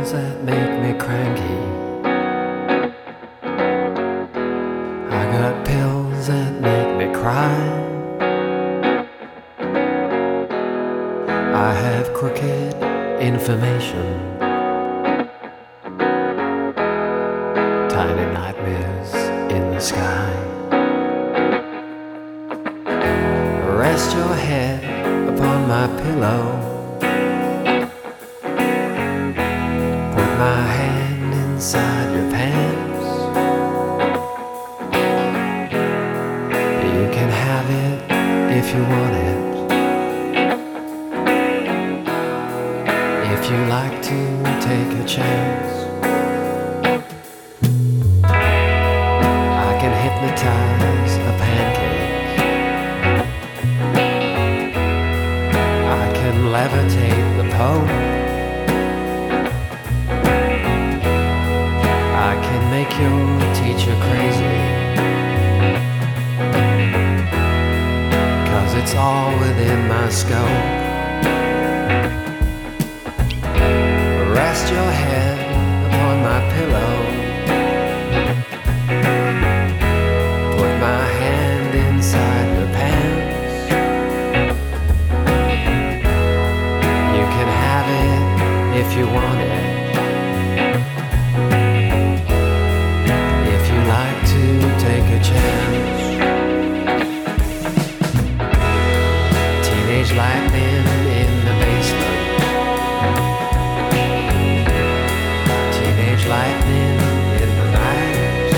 pills that make me cranky. I got pills that make me cry. I have crooked information, tiny nightmares in the sky. Rest your head upon my pillow. Put my hand inside your pants. You can have it if you want it. If you like to take a chance, I can hypnotize a pancake. I can levitate the Pope. I can make your teacher crazy, 'cause it's all within my scope. Rest your head upon my pillow. Put my hand inside your pants. You can have it if you want it. If you like to take a chance. Teenage lightning in the basement. Lightning in the night.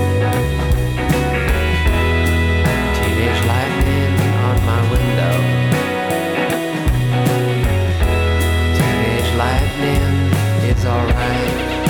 Teenage lightning on my window. Teenage lightning is alright.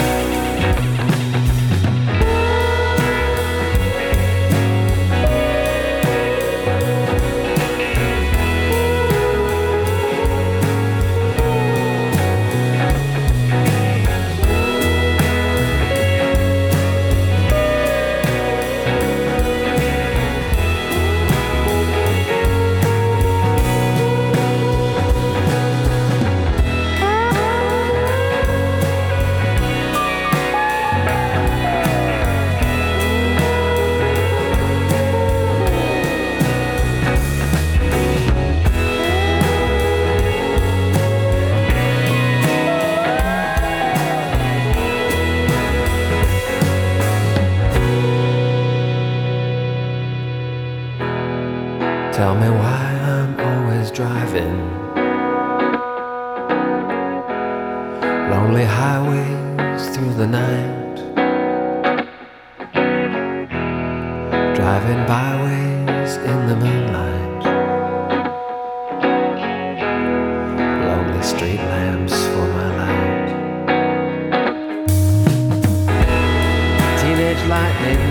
Tell me why I'm always driving lonely highways through the night, driving byways in the moonlight, lonely street lamps for my light. Teenage lightning